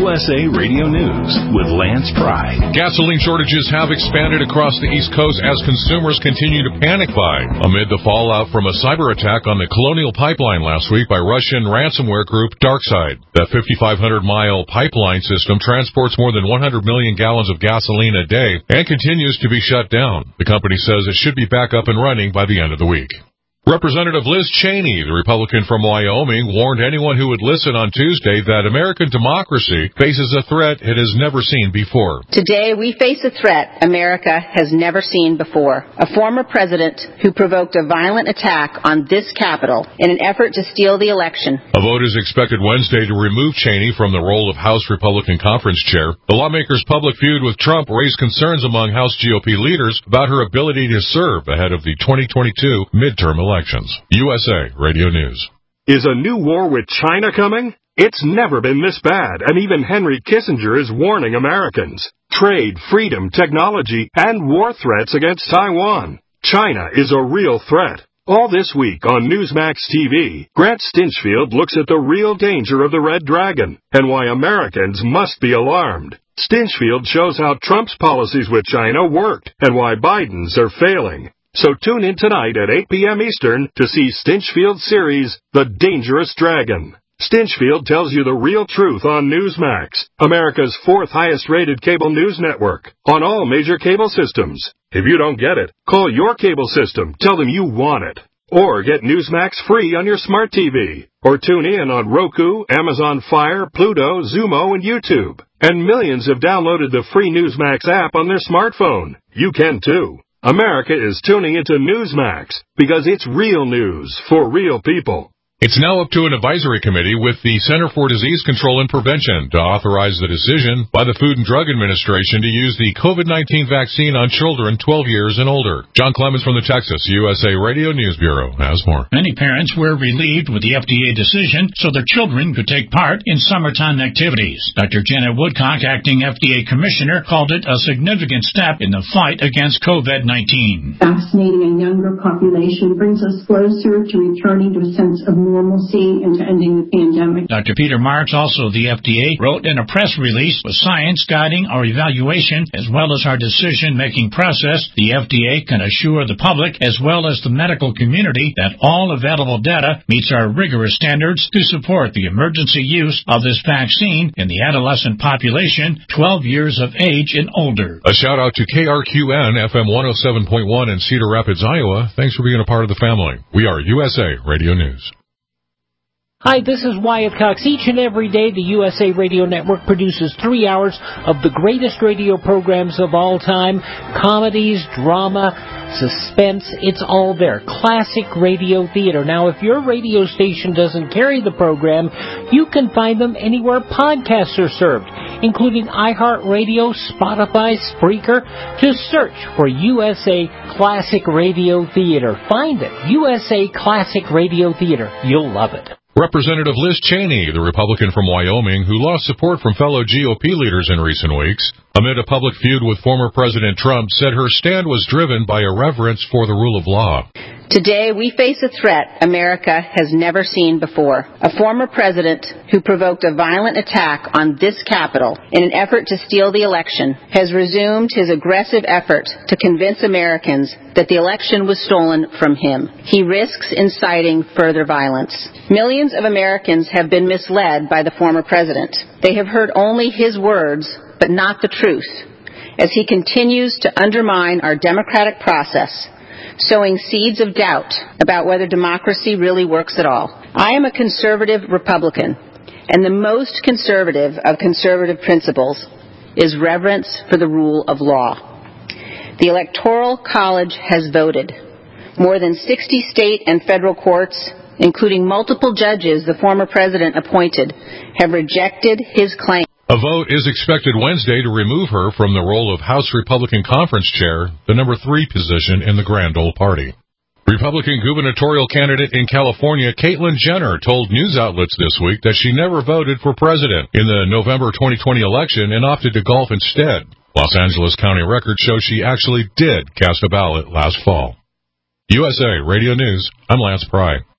USA Radio News with Lance Pry. Gasoline shortages have expanded across the East Coast as consumers continue to panic buy amid the fallout from a cyber attack on the Colonial Pipeline last week by Russian ransomware group DarkSide. The 5,500-mile pipeline system transports more than 100 million gallons of gasoline a day and continues to be shut down. The company says it should be back up and running by the end of the week. Representative Liz Cheney, the Republican from Wyoming, warned anyone who would listen on Tuesday that American democracy faces a threat it has never seen before. Today, we face a threat America has never seen before. A former president who provoked a violent attack on this Capitol in an effort to steal the election. A vote is expected Wednesday to remove Cheney from the role of House Republican Conference Chair. The lawmaker's public feud with Trump raised concerns among House GOP leaders about her ability to serve ahead of the 2022 midterm elections. USA Radio News. Is a new war with China coming? It's never been this bad, and even Henry Kissinger is warning Americans. Trade, freedom, technology, and war threats against Taiwan. China is a real threat. All this week on Newsmax TV, Grant Stinchfield looks at the real danger of the Red Dragon and why Americans must be alarmed. Stinchfield shows how Trump's policies with China worked and why Biden's are failing. So tune in tonight at 8 p.m. Eastern to see Stinchfield's series, The Dangerous Dragon. Stinchfield tells you the real truth on Newsmax, America's fourth highest-rated cable news network, on all major cable systems. If you don't get it, call your cable system. Tell them you want it. Or get Newsmax free on your smart TV. Or tune in on Roku, Amazon Fire, Pluto, Zumo, and YouTube. And millions have downloaded the free Newsmax app on their smartphone. You can too. America is tuning into Newsmax because it's real news for real people. It's now up to an advisory committee with the Center for Disease Control and Prevention to authorize the decision by the Food and Drug Administration to use the COVID-19 vaccine on children 12 years and older. John Clemens from the Texas USA Radio News Bureau has more. Many parents were relieved with the FDA decision so their children could take part in summertime activities. Dr. Janet Woodcock, acting FDA commissioner, called it a significant step in the fight against COVID-19. Vaccinating a younger population brings us closer to returning to a sense of normalcy and to ending the pandemic. Dr. Peter Marks, also the FDA, wrote in a press release, with science guiding our evaluation as well as our decision-making process, the FDA can assure the public as well as the medical community that all available data meets our rigorous standards to support the emergency use of this vaccine in the adolescent population 12 years of age and older. A shout-out to KRQN FM 107.1 in Cedar Rapids, Iowa. Thanks for being a part of the family. We are USA Radio News. Hi, this is Wyatt Cox. Each and every day, the USA Radio Network produces 3 hours of the greatest radio programs of all time. Comedies, drama, suspense, it's all there. Classic radio theater. Now, if your radio station doesn't carry the program, you can find them anywhere podcasts are served, including iHeartRadio, Spotify, Spreaker. Just search for USA Classic Radio Theater. Find it. USA Classic Radio Theater. You'll love it. Representative Liz Cheney, the Republican from Wyoming, who lost support from fellow GOP leaders in recent weeks, amid a public feud with former President Trump, said her stand was driven by a reverence for the rule of law. Today, we face a threat America has never seen before. A former president who provoked a violent attack on this Capitol in an effort to steal the election has resumed his aggressive effort to convince Americans that the election was stolen from him. He risks inciting further violence. Millions of Americans have been misled by the former president. They have heard only his words, but not the truth, as he continues to undermine our democratic process, sowing seeds of doubt about whether democracy really works at all. I am a conservative Republican, and the most conservative of conservative principles is reverence for the rule of law. The Electoral College has voted. More than 60 state and federal courts, including multiple judges the former president appointed, have rejected his claim. A vote is expected Wednesday to remove her from the role of House Republican Conference Chair, the number 3 position in the Grand Old Party. Republican gubernatorial candidate in California, Caitlyn Jenner, told news outlets this week that she never voted for president in the November 2020 election and opted to golf instead. Los Angeles County records show she actually did cast a ballot last fall. USA Radio News, I'm Lance Pry.